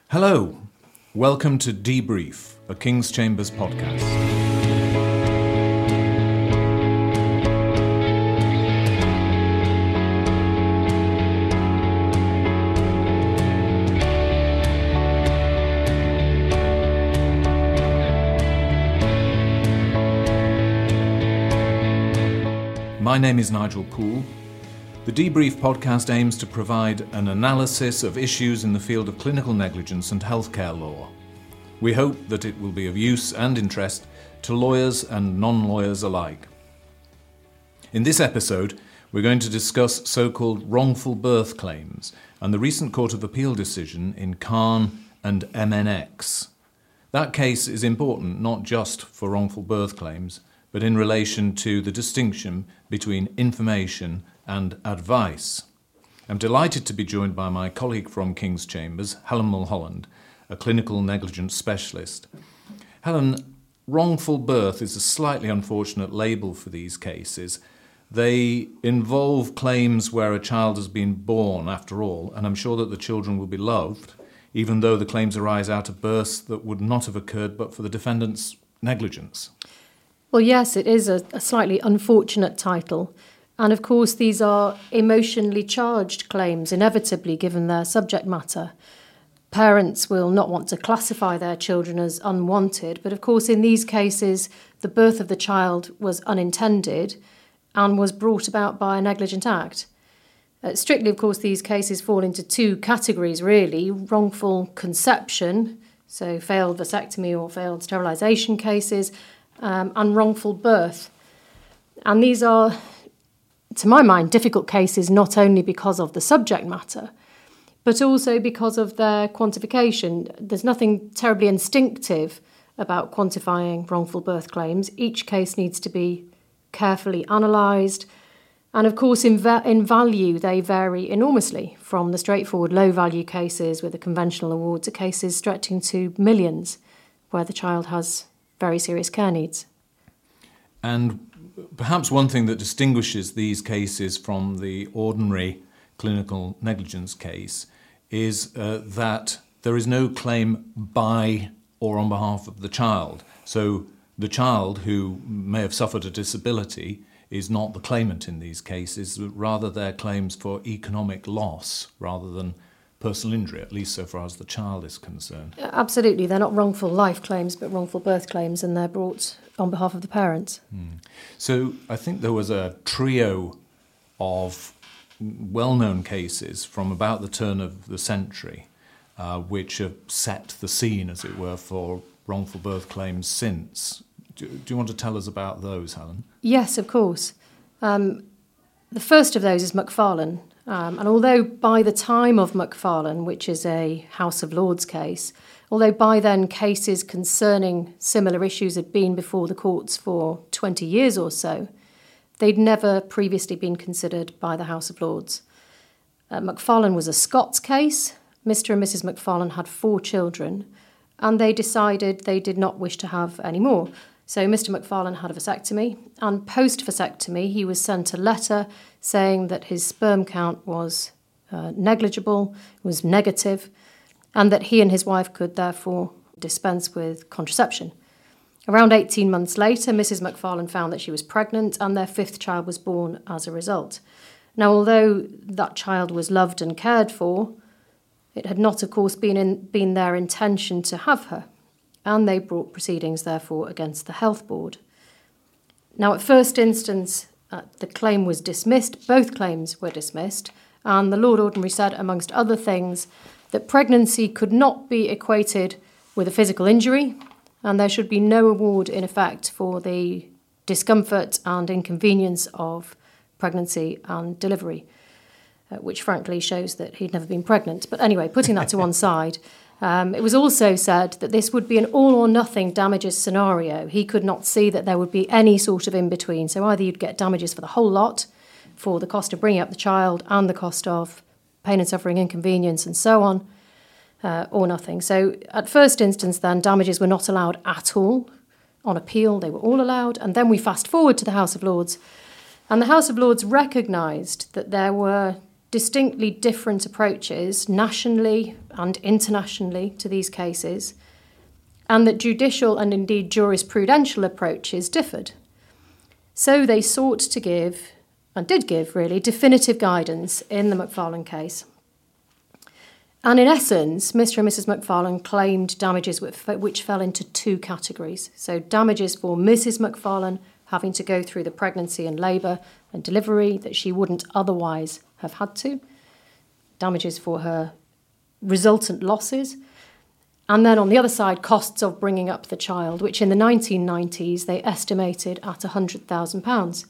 Hello, welcome to Debrief, a King's Chambers podcast. My name is Nigel Poole. The Debrief podcast aims to provide an analysis of issues in the field of clinical negligence and healthcare law. We hope that it will be of use and interest to lawyers and non-lawyers alike. In this episode, we're going to discuss so-called wrongful birth claims and the recent Court of Appeal decision in Khan and MNX. That case is important not just for wrongful birth claims, but in relation to the distinction between information and advice. I'm delighted to be joined by my colleague from King's Chambers, Helen Mulholland, a clinical negligence specialist. Helen, wrongful birth is a slightly unfortunate label for these cases. They involve claims where a child has been born after all, and I'm sure that the children will be loved, even though the claims arise out of births that would not have occurred but for the defendant's negligence. Well, yes, it is a slightly unfortunate title. And of course, these are emotionally charged claims, inevitably, given their subject matter. Parents will not want to classify their children as unwanted, but of course, in these cases, the birth of the child was unintended and was brought about by a negligent act. Strictly, of course, these cases fall into two categories, really. Wrongful conception, so failed vasectomy or failed sterilisation cases, and wrongful birth. And these are, to my mind, difficult cases not only because of the subject matter, but also because of their quantification. There's nothing terribly instinctive about quantifying wrongful birth claims. Each case needs to be carefully analysed. And of course, in value, they vary enormously, from the straightforward low-value cases with a conventional award to cases stretching to millions, where the child has very serious care needs. And perhaps one thing that distinguishes these cases from the ordinary clinical negligence case is that there is no claim by or on behalf of the child. So the child who may have suffered a disability is not the claimant in these cases, but rather their claims for economic loss rather than personal injury, at least so far as the child is concerned. Absolutely. They're not wrongful life claims, but wrongful birth claims, and they're brought on behalf of the parents. So I think there was a trio of well-known cases from about the turn of the century which have set the scene, as it were, for wrongful birth claims since. Do you want to tell us about those, Helen? Yes, of course. The first of those is Macfarlane. And although by the time of Macfarlane, which is a House of Lords case, although by then cases concerning similar issues had been before the courts for 20 years or so, they'd never previously been considered by the House of Lords. Macfarlane was a Scots case. Mr. and Mrs. Macfarlane had 4 children, and they decided they did not wish to have any more. So Mr. Macfarlane had a vasectomy, and post-vasectomy he was sent a letter saying that his sperm count was negligible, was negative, and that he and his wife could therefore dispense with contraception. Around 18 months later, Mrs. Macfarlane found that she was pregnant, and their 5th child was born as a result. Now, although that child was loved and cared for, it had not, of course, been their intention to have her, and they brought proceedings, therefore, against the Health Board. Now, at first instance, the claim was dismissed, both claims were dismissed, and the Lord Ordinary said, amongst other things, that pregnancy could not be equated with a physical injury, and there should be no award in effect for the discomfort and inconvenience of pregnancy and delivery, which frankly shows that he'd never been pregnant. But anyway, putting that to one side, it was also said that this would be an all-or-nothing damages scenario. He could not see that there would be any sort of in-between. So either you'd get damages for the whole lot, for the cost of bringing up the child and the cost of pain and suffering, inconvenience and so on, or nothing. So at first instance then, damages were not allowed at all. On appeal, they were all allowed. And then we fast forward to the House of Lords. And the House of Lords recognised that there were distinctly different approaches nationally and internationally to these cases, and that judicial and indeed jurisprudential approaches differed. So they sought to give, and did give really, definitive guidance in the Macfarlane case. And in essence, Mr. and Mrs. Macfarlane claimed damages which fell into two categories. So damages for Mrs. Macfarlane having to go through the pregnancy and labour and delivery that she wouldn't otherwise have had to, damages for her resultant losses, and then on the other side, costs of bringing up the child, which in the 1990s they estimated at £100,000.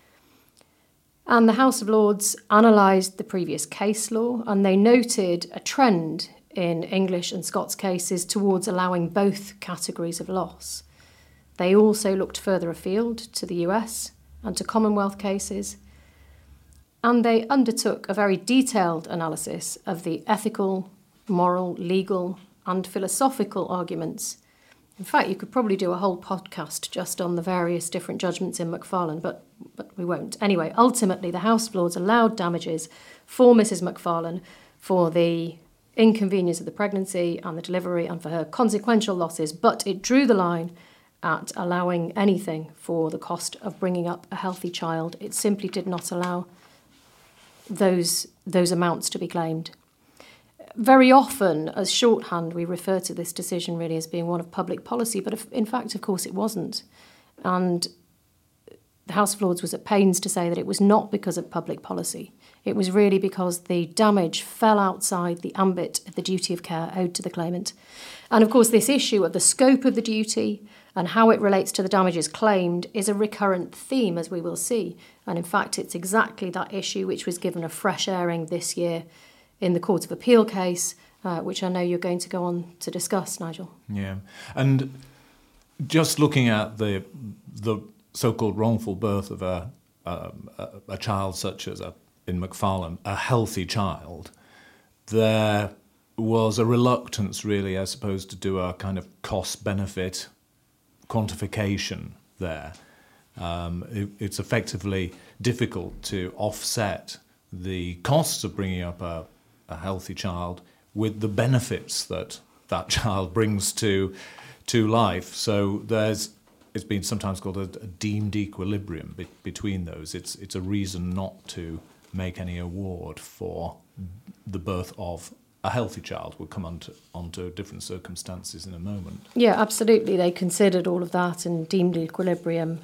And the House of Lords analysed the previous case law, and they noted a trend in English and Scots cases towards allowing both categories of loss. They also looked further afield to the US and to Commonwealth cases, and they undertook a very detailed analysis of the ethical, moral, legal, and philosophical arguments. In fact, you could probably do a whole podcast just on the various different judgments in Macfarlane, but we won't. Anyway, ultimately, the House of Lords allowed damages for Mrs. Macfarlane for the inconvenience of the pregnancy and the delivery and for her consequential losses, but it drew the line at allowing anything for the cost of bringing up a healthy child. It simply did not allow those amounts to be claimed. Very often, as shorthand, we refer to this decision really as being one of public policy, but in fact, of course, it wasn't. And the House of Lords was at pains to say that it was not because of public policy. It was really because the damage fell outside the ambit of the duty of care owed to the claimant. And of course, this issue of the scope of the duty and how it relates to the damages claimed is a recurrent theme, as we will see. And in fact, it's exactly that issue which was given a fresh airing this year in the Court of Appeal case, which I know you're going to go on to discuss, Nigel. Yeah, and just looking at the so-called wrongful birth of a child such as in Macfarlane, a healthy child, there was a reluctance really, I suppose, to do a kind of cost-benefit quantification there. It's effectively difficult to offset the costs of bringing up a healthy child with the benefits that child brings to life. So it's been sometimes called a deemed equilibrium between those. It's a reason not to make any award for the birth of a healthy child. We'll come onto different circumstances in a moment. Yeah, absolutely. They considered all of that and deemed equilibrium.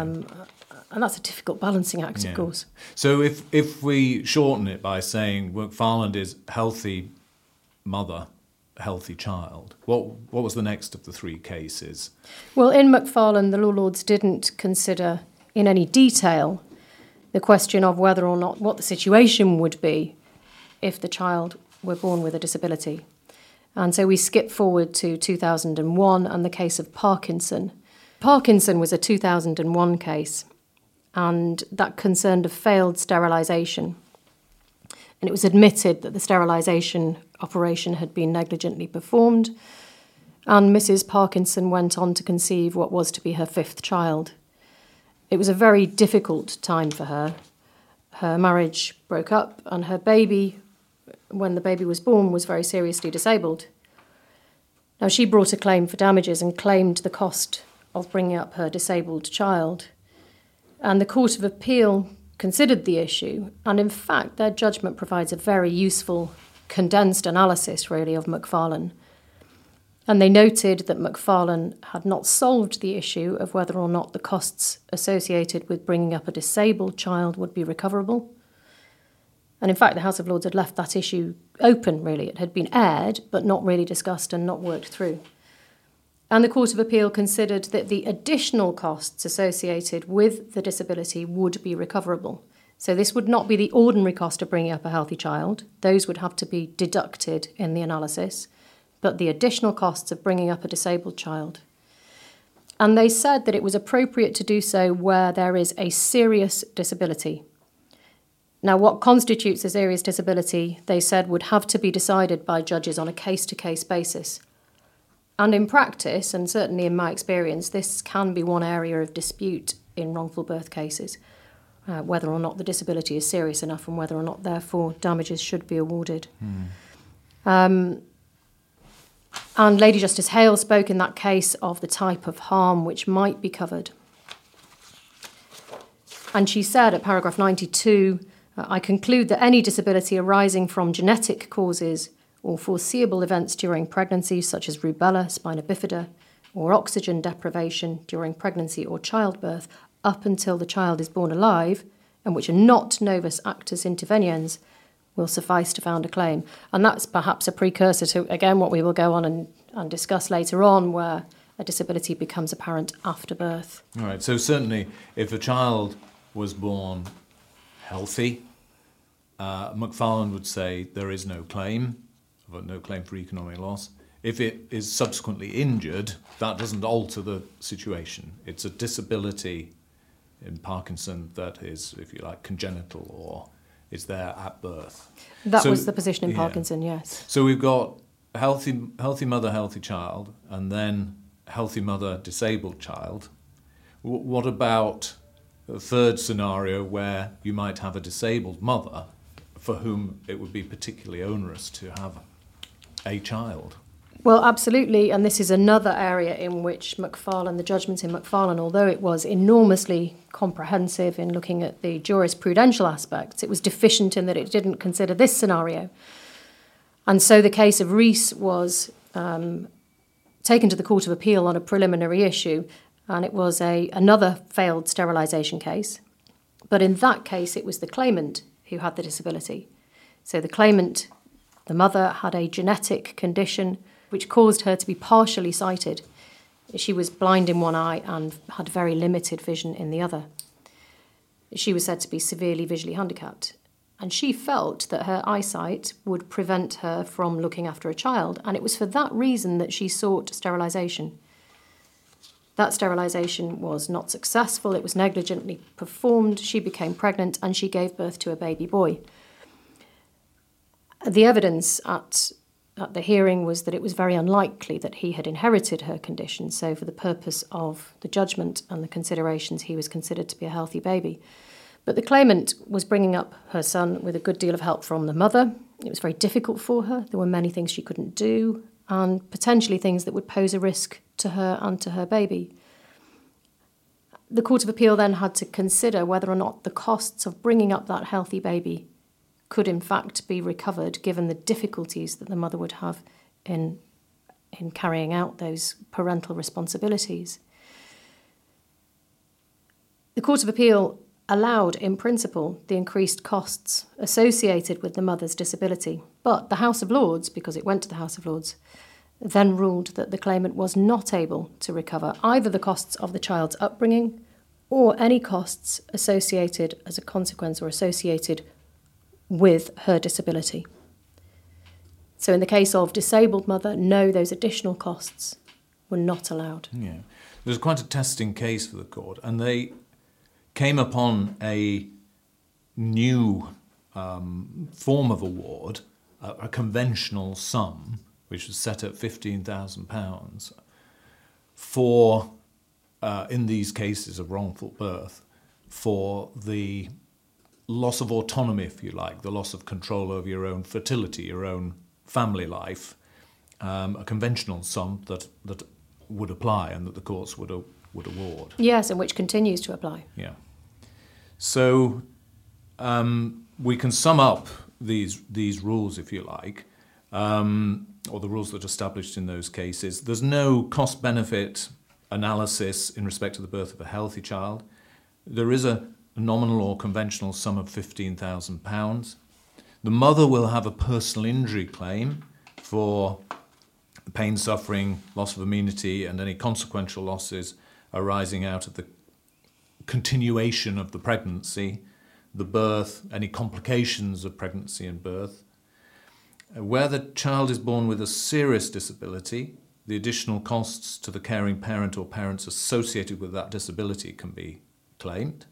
And that's a difficult balancing act, of course. So if we shorten it by saying Macfarlane is healthy mother, healthy child, what was the next of the three cases? Well, in Macfarlane, the Law Lords didn't consider in any detail the question of whether or not what the situation would be if the child were born with a disability. And so we skip forward to 2001 and the case of Parkinson. Parkinson was a 2001 case, and that concerned a failed sterilisation. And it was admitted that the sterilisation operation had been negligently performed, and Mrs. Parkinson went on to conceive what was to be her fifth child. It was a very difficult time for her. Her marriage broke up, and her baby, when the baby was born, was very seriously disabled. Now, she brought a claim for damages and claimed the cost of bringing up her disabled child. And the Court of Appeal considered the issue, and in fact their judgment provides a very useful condensed analysis really of Macfarlane. And they noted that Macfarlane had not solved the issue of whether or not the costs associated with bringing up a disabled child would be recoverable. And in fact the House of Lords had left that issue open really. It had been aired but not really discussed and not worked through. And the Court of Appeal considered that the additional costs associated with the disability would be recoverable. So this would not be the ordinary cost of bringing up a healthy child. Those would have to be deducted in the analysis, but the additional costs of bringing up a disabled child. And they said that it was appropriate to do so where there is a serious disability. Now, what constitutes a serious disability, they said, would have to be decided by judges on a case-to-case basis. And in practice, and certainly in my experience, this can be one area of dispute in wrongful birth cases. whether or not the disability is serious enough and whether or not, therefore, damages should be awarded. And Lady Justice Hale spoke in that case of the type of harm which might be covered. And she said at paragraph 92, I conclude that any disability arising from genetic causes or foreseeable events during pregnancy, such as rubella, spina bifida, or oxygen deprivation during pregnancy or childbirth up until the child is born alive, and which are not novus actus interveniens, will suffice to found a claim. And that's perhaps a precursor to, again, what we will go on and discuss later on, where a disability becomes apparent after birth. All right, so certainly if a child was born healthy, Macfarlane would say there is no claim for economic loss. If it is subsequently injured, that doesn't alter the situation. It's a disability in Parkinson that is, if you like, congenital or is there at birth. That was the position in Parkinson, yes. So we've got healthy mother, healthy child, and then healthy mother, disabled child. What about a third scenario where you might have a disabled mother for whom it would be particularly onerous to have a child? Well, absolutely, and this is another area in which Macfarlane, the judgment in Macfarlane, although it was enormously comprehensive in looking at the jurisprudential aspects, it was deficient in that it didn't consider this scenario. And so the case of Rees was taken to the Court of Appeal on a preliminary issue, and it was another failed sterilisation case. But in that case, it was the claimant who had the disability. So the claimant, the mother, had a genetic condition which caused her to be partially sighted. She was blind in one eye and had very limited vision in the other. She was said to be severely visually handicapped, and she felt that her eyesight would prevent her from looking after a child, and it was for that reason that she sought sterilisation. That sterilisation was not successful, it was negligently performed, she became pregnant, and she gave birth to a baby boy. The evidence at the hearing was that it was very unlikely that he had inherited her condition, so for the purpose of the judgment and the considerations, he was considered to be a healthy baby. But the claimant was bringing up her son with a good deal of help from the mother. It was very difficult for her. There were many things she couldn't do, and potentially things that would pose a risk to her and to her baby. The Court of Appeal then had to consider whether or not the costs of bringing up that healthy baby could in fact be recovered, given the difficulties that the mother would have in carrying out those parental responsibilities. The Court of Appeal allowed, in principle, the increased costs associated with the mother's disability, but the House of Lords, because it went to the House of Lords, then ruled that the claimant was not able to recover either the costs of the child's upbringing or any costs associated as a consequence or associated with her disability. So in the case of disabled mother, no, those additional costs were not allowed. Yeah, it was quite a testing case for the court, and they came upon a new form of award, a conventional sum, which was set at £15,000 for, in these cases of wrongful birth, for the loss of autonomy, if you like, the loss of control over your own fertility, your own family life, a conventional sum that would apply and that the courts would award. Yes, and which continues to apply. Yeah. So we can sum up these rules, if you like, or the rules that are established in those cases. There's no cost-benefit analysis in respect to the birth of a healthy child. There is a nominal or conventional sum of £15,000. The mother will have a personal injury claim for pain, suffering, loss of amenity, and any consequential losses arising out of the continuation of the pregnancy, the birth, any complications of pregnancy and birth. Where the child is born with a serious disability, the additional costs to the caring parent or parents associated with that disability can be claimed.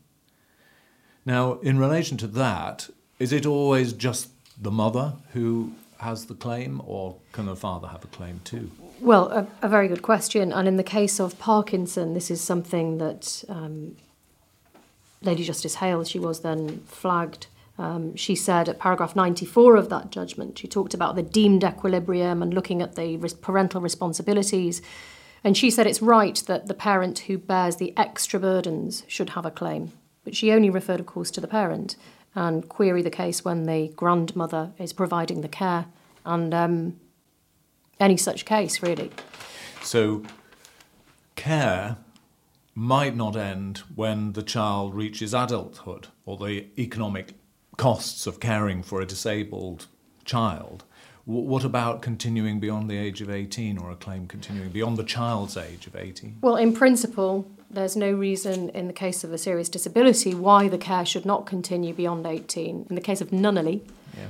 Now, in relation to that, is it always just the mother who has the claim, or can the father have a claim too? Well, a very good question. And in the case of Parkinson, this is something that Lady Justice Hale, she was then flagged. She said at paragraph 94 of that judgment, she talked about the deemed equilibrium and looking at the parental responsibilities. And she said it's right that the parent who bears the extra burdens should have a claim. But she only referred, of course, to the parent and query the case when the grandmother is providing the care and any such case, really. So care might not end when the child reaches adulthood, or the economic costs of caring for a disabled child. What about continuing beyond the age of 18, or a claim continuing beyond the child's age of 18? Well, in principle, there's no reason in the case of a serious disability why the care should not continue beyond 18. In the case of Nunnally,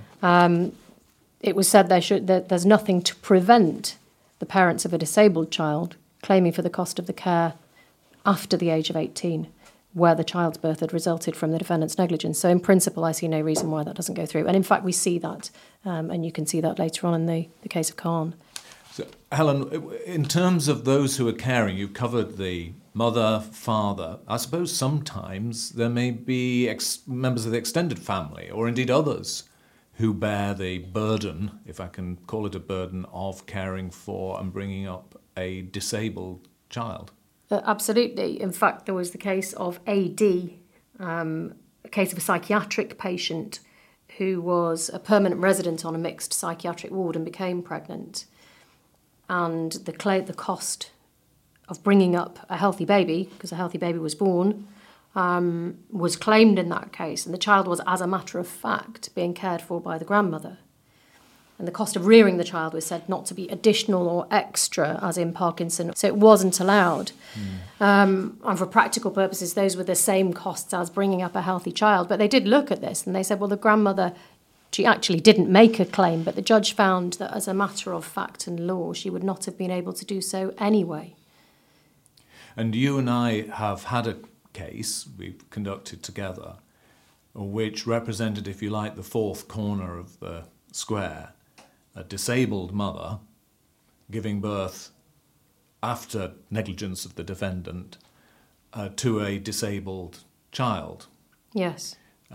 it was said there's nothing to prevent the parents of a disabled child claiming for the cost of the care after the age of 18, where the child's birth had resulted from the defendant's negligence. So in principle, I see no reason why that doesn't go through. And in fact, we see that, and you can see that later on in the case of Khan. So, Helen, in terms of those who are caring, you covered the mother, father. I suppose sometimes there may be members of the extended family, or indeed others, who bear the burden, if I can call it a burden, of caring for and bringing up a disabled child. Absolutely. In fact, there was the case of AD, a case of a psychiatric patient who was a permanent resident on a mixed psychiatric ward and became pregnant. And the cost of bringing up a healthy baby, because a healthy baby was born, was claimed in that case. And the child was, as a matter of fact, being cared for by the grandmother. And the cost of rearing the child was said not to be additional or extra, as in Parkinson, so it wasn't allowed. And for practical purposes, those were the same costs as bringing up a healthy child. But they did look at this, and they said, well, the grandmother, she actually didn't make a claim, but the judge found that as a matter of fact and law, she would not have been able to do so anyway. And you and I have had a case we've conducted together, which represented, if you like, the fourth corner of the square. A disabled mother giving birth after negligence of the defendant to a disabled child. Yes.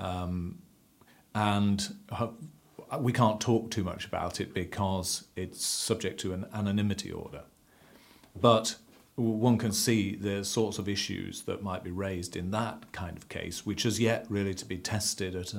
And we can't talk too much about it because it's subject to an anonymity order. But one can see the sorts of issues that might be raised in that kind of case, which has yet really to be tested at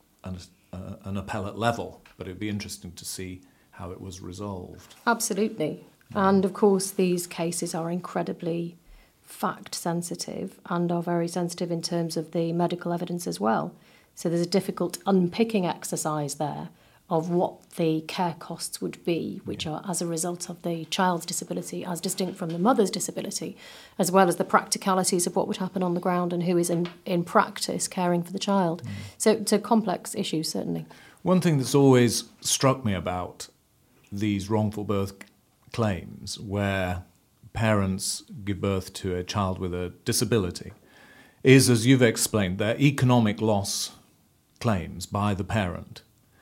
an appellate level. But it would be interesting to see how it was resolved. Absolutely. And of course, these cases are incredibly fact sensitive and are very sensitive in terms of the medical evidence as well. So there's a difficult unpicking exercise there of what the care costs would be, which are as a result of the child's disability as distinct from the mother's disability, as well as the practicalities of what would happen on the ground and who is in practice caring for the child. So it's a complex issue, certainly. One thing that's always struck me about these wrongful birth claims, where parents give birth to a child with a disability, is, as you've explained, their economic loss claims by the parent.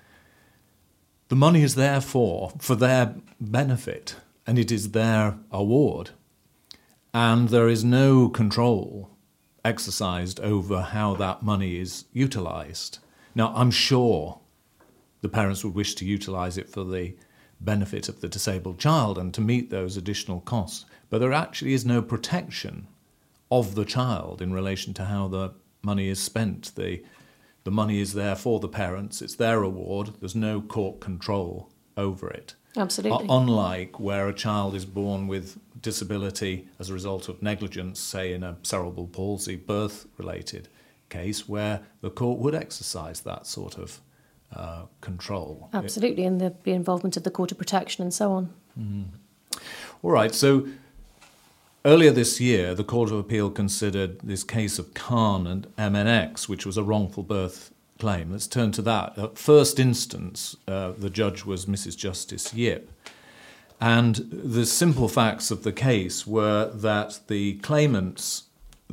The money is there for their benefit, and it is their award, and there is no control exercised over how that money is utilised. Now, I'm sure the parents would wish to utilise it for the benefit of the disabled child and to meet those additional costs, but there actually is no protection of the child in relation to how the money is spent. The money is there for the parents, it's their award, there's no court control over it. Absolutely. Unlike where a child is born with disability as a result of negligence, say in a cerebral palsy birth-related case, where the court would exercise that sort of control. Absolutely, and the involvement of the Court of Protection and so on. All right, so earlier this year, the Court of Appeal considered this case of Khan and MNX, which was a wrongful birth claim. Let's turn to that. At first instance, the judge was Mrs. Justice Yip. And the simple facts of the case were that the claimant,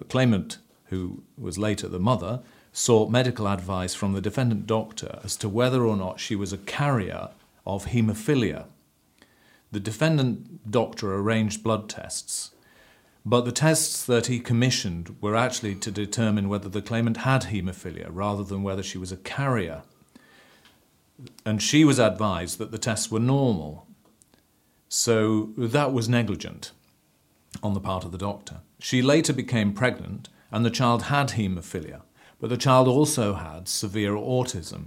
who was later the mother, sought medical advice from the defendant doctor as to whether or not she was a carrier of haemophilia. The defendant doctor arranged blood tests, But the tests that he commissioned were actually to determine whether the claimant had haemophilia rather than whether she was a carrier. And she was advised that the tests were normal. So that was negligent on the part of the doctor. She later became pregnant and the child had haemophilia, but the child also had severe autism.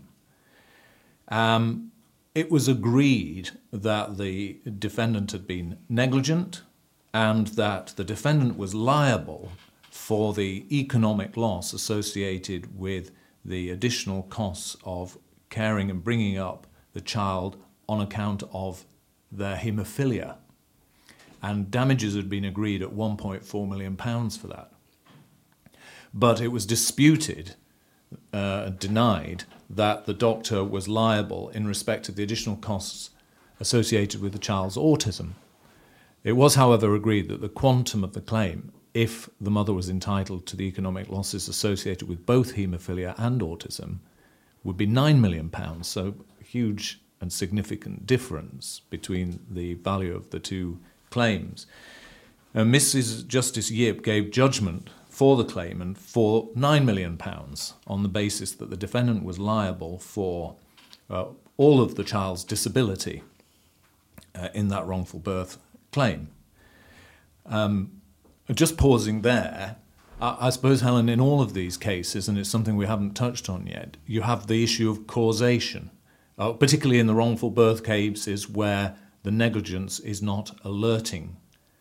It was agreed that the defendant had been negligent and that the defendant was liable for the economic loss associated with the additional costs of caring and bringing up the child on account of their haemophilia. And damages had been agreed at £1.4 million for that. But it was disputed, denied, that the doctor was liable in respect of the additional costs associated with the child's autism. It was, however, agreed that the quantum of the claim, if the mother was entitled to the economic losses associated with both haemophilia and autism, would be £9 million, so a huge and significant difference between the value of the two claims. Mrs. Justice Yip gave judgment for the claimant for £9 million on the basis that the defendant was liable for all of the child's disability in that wrongful birth claim. Just pausing there, I suppose, Helen, in all of these cases, and it's something we haven't touched on yet, you have the issue of causation, particularly in the wrongful birth cases where the negligence is not alerting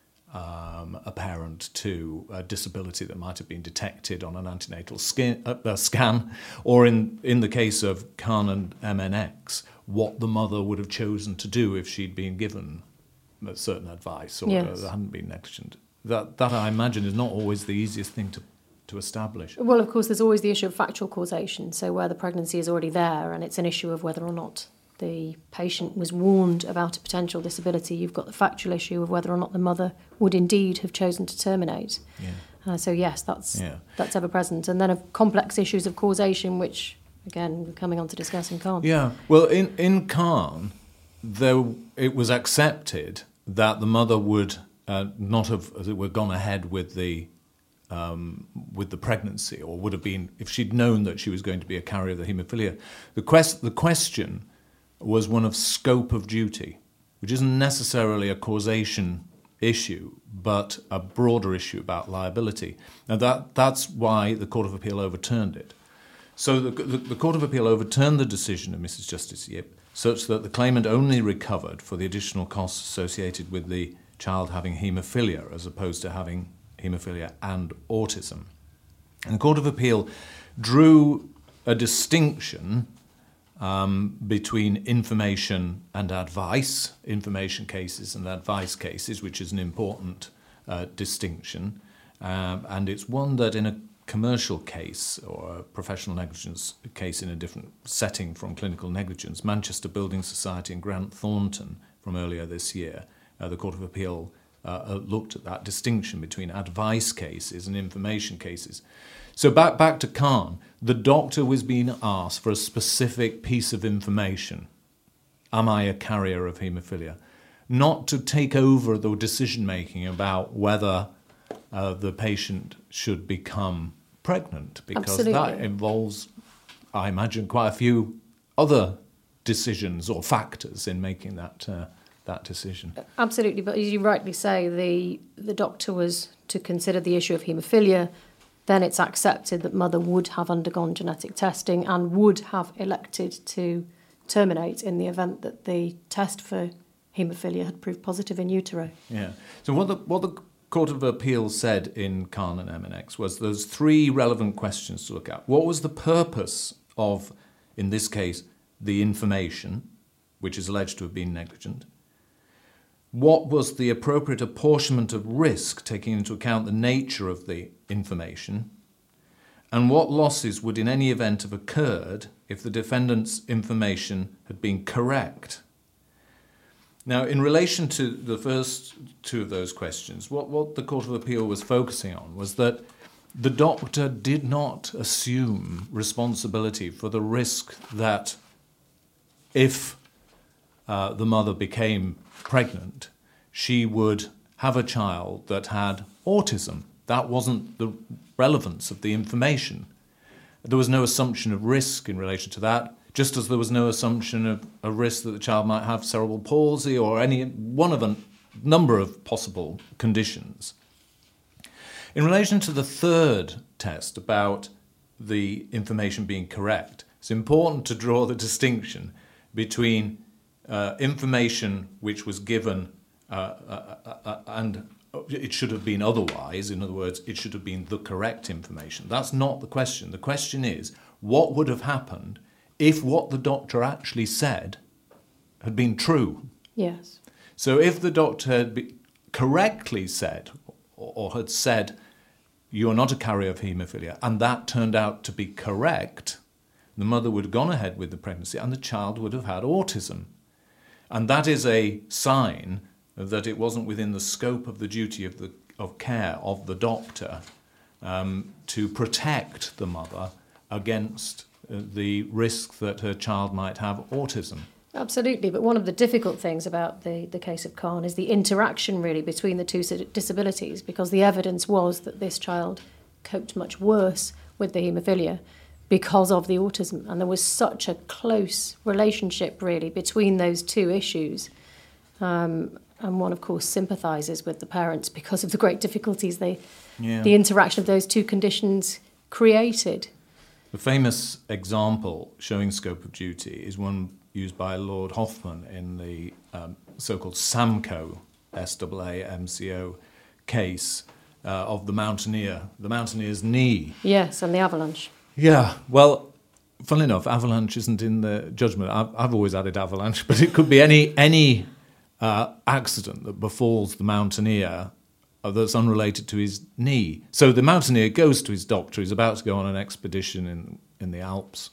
a parent to a disability that might have been detected on an antenatal scan, or in the case of Khan and MNX, what the mother would have chosen to do if she'd been given certain advice or hadn't been negligent. That I imagine is not always the easiest thing to establish. Well, of course, there's always the issue of factual causation, so where the pregnancy is already there and it's an issue of whether or not the patient was warned about a potential disability, you've got the factual issue of whether or not the mother would indeed have chosen to terminate. Yeah. So yes, that's ever present. And then of complex issues of causation, which, again, we're coming on to discuss in Khan. Yeah, well, in Khan, it was accepted that the mother would not have, as it were, gone ahead with the pregnancy, or would have been, if she'd known that she was going to be a carrier of the haemophilia. The question was one of scope of duty, which isn't necessarily a causation issue, but a broader issue about liability. And that's why the Court of Appeal overturned it. So the Court of Appeal overturned the decision of Mrs. Justice Yip such that the claimant only recovered for the additional costs associated with the child having haemophilia as opposed to having haemophilia and autism. And the Court of Appeal drew a distinction between information and advice, information cases and advice cases, which is an important distinction. And it's one that in a commercial case or a professional negligence case in a different setting from clinical negligence, Manchester Building Society and Grant Thornton from earlier this year, the Court of Appeal looked at that distinction between advice cases and information cases. So back to Khan, the doctor was being asked for a specific piece of information. Am I a carrier of haemophilia? Not to take over the decision-making about whether the patient should become pregnant, because that involves, I imagine, quite a few other decisions or factors in making that decision. Absolutely, but as you rightly say, the doctor was to consider the issue of haemophilia. Then it's accepted that mother would have undergone genetic testing and would have elected to terminate in the event that the test for haemophilia had proved positive in utero. Yeah. So what the Court of Appeal said in Khan and MNX was there's three relevant questions to look at. What was the purpose of, in this case, the information, which is alleged to have been negligent? What was the appropriate apportionment of risk, taking into account the nature of the information? And what losses would in any event have occurred if the defendant's information had been correct? Now, in relation to the first two of those questions, what the Court of Appeal was focusing on was that the doctor did not assume responsibility for the risk that if the mother became pregnant, she would have a child that had autism. That wasn't the relevance of the information. There was no assumption of risk in relation to that, just as there was no assumption of a risk that the child might have cerebral palsy or any one of a number of possible conditions. In relation to the third test about the information being correct, it's important to draw the distinction between information which was given and it should have been otherwise. In other words, it should have been the correct information. That's not the question. The question is, what would have happened if what the doctor actually said had been true? Yes. So if the doctor had correctly said, or had said, you're not a carrier of haemophilia, and that turned out to be correct, the mother would have gone ahead with the pregnancy and the child would have had autism. And that is a sign that it wasn't within the scope of the duty of care of the doctor to protect the mother against the risk that her child might have autism. Absolutely, but one of the difficult things about the case of Khan is the interaction really between the two disabilities, because the evidence was that this child coped much worse with the haemophilia because of the autism, and there was such a close relationship really between those two issues. And one, of course, sympathises with the parents because of the great difficulties the interaction of those two conditions created. The famous example showing scope of duty is one used by Lord Hoffmann in the so-called SAMCO, SAAMCO case of the mountaineer's knee. Yes, and the avalanche. Yeah, well, funnily enough, avalanche isn't in the judgment. I've always added avalanche, but it could be any accident that befalls the mountaineer that's unrelated to his knee. So the mountaineer goes to his doctor. He's about to go on an expedition in the Alps.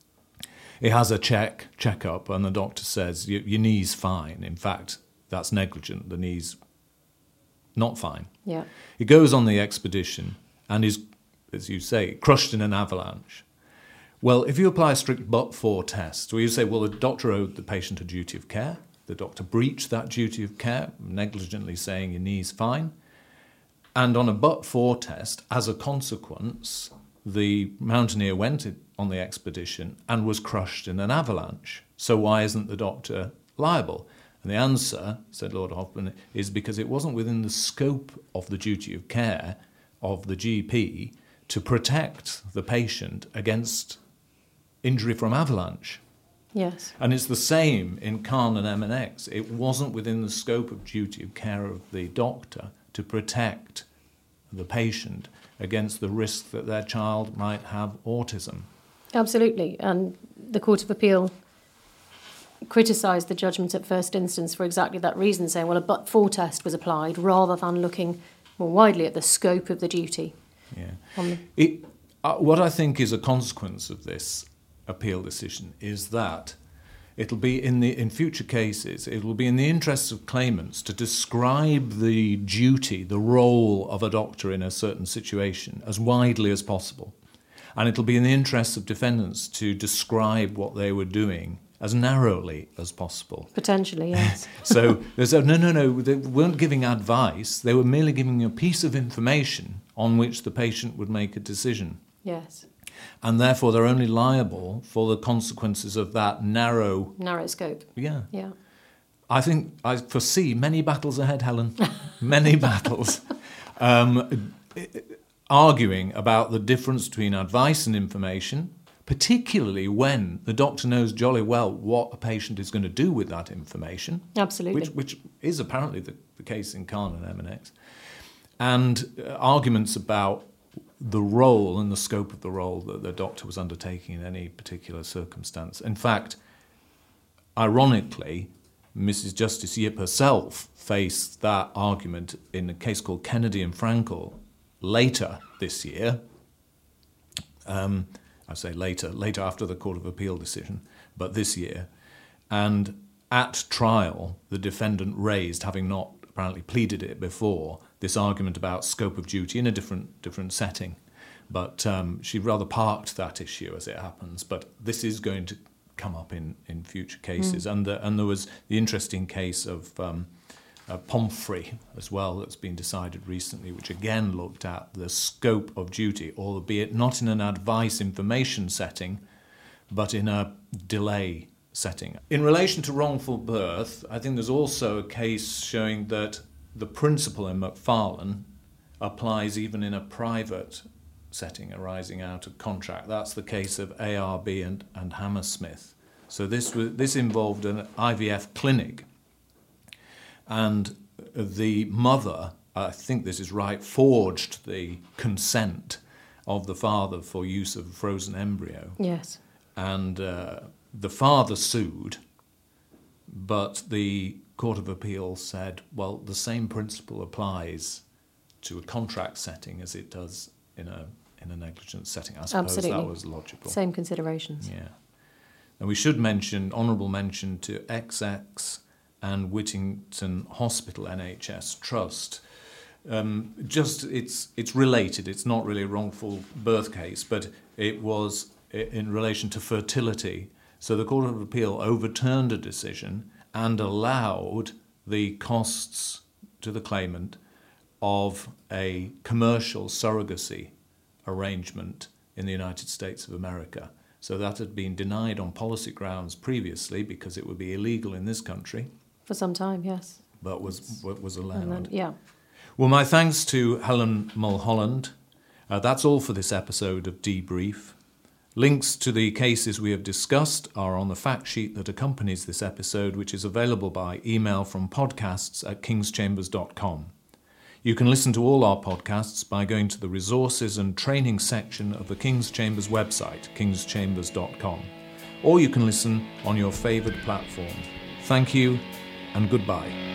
He has a check-up, and the doctor says, your knee's fine. In fact, that's negligent. The knee's not fine. Yeah. He goes on the expedition and is, as you say, crushed in an avalanche. Well, if you apply a strict but-for test, where you say, well, the doctor owed the patient a duty of care, the doctor breached that duty of care, negligently saying your knee's fine, and on a but-for test, as a consequence, the mountaineer went on the expedition and was crushed in an avalanche. So why isn't the doctor liable? And the answer, said Lord Hoffmann, is because it wasn't within the scope of the duty of care of the GP to protect the patient against injury from avalanche. Yes. And it's the same in Khan and MNX. It wasn't within the scope of duty of care of the doctor to protect the patient against the risk that their child might have autism. Absolutely. And the Court of Appeal criticised the judgment at first instance for exactly that reason, saying, well, a but-for test was applied rather than looking more widely at the scope of the duty. Yeah. What I think is a consequence of this appeal decision is that it'll be in future cases, it will be in the interests of claimants to describe the duty, the role of a doctor in a certain situation as widely as possible. And it'll be in the interests of defendants to describe what they were doing as narrowly as possible. Potentially, yes. So they said, no, they weren't giving advice, they were merely giving a piece of information on which the patient would make a decision. Yes. And therefore they're only liable for the consequences of that narrow scope. Yeah. Yeah. I think I foresee many battles ahead, Helen. Many battles. Arguing about the difference between advice and information, particularly when the doctor knows jolly well what a patient is going to do with that information. Absolutely. Which is apparently the case in Khan and MNX. And arguments about the role and the scope of the role that the doctor was undertaking in any particular circumstance. In fact, ironically, Mrs. Justice Yip herself faced that argument in a case called Kennedy and Frankel later this year. I say later after the Court of Appeal decision, but this year. And at trial, the defendant raised, having not apparently pleaded it before, this argument about scope of duty in a different setting. But she rather parked that issue as it happens. But this is going to come up in future cases. And there was the interesting case of Pomfrey as well that's been decided recently, which again looked at the scope of duty, albeit not in an advice information setting, but in a delay setting. In relation to wrongful birth, I think there's also a case showing that the principle in Macfarlane applies even in a private setting arising out of contract. That's the case of ARB and Hammersmith. So this involved an IVF clinic, and the mother, I think this is right, forged the consent of the father for use of a frozen embryo. Yes. And the father sued, but the Court of Appeal said, well, the same principle applies to a contract setting as it does in a negligence setting. I suppose Absolutely. That was logical. Same considerations. Yeah. And we should mention, honourable mention to XX and Whittington Hospital NHS Trust. It's related. It's not really a wrongful birth case, but it was in relation to fertility. So the Court of Appeal overturned a decision and allowed the costs to the claimant of a commercial surrogacy arrangement in the United States of America. So that had been denied on policy grounds previously because it would be illegal in this country. For some time, yes. But was allowed. And then, yeah. Well, my thanks to Helen Mulholland. That's all for this episode of Debrief. Links to the cases we have discussed are on the fact sheet that accompanies this episode, which is available by email from podcasts@kingschambers.com. You can listen to all our podcasts by going to the resources and training section of the King's Chambers website, kingschambers.com, or you can listen on your favoured platform. Thank you and goodbye.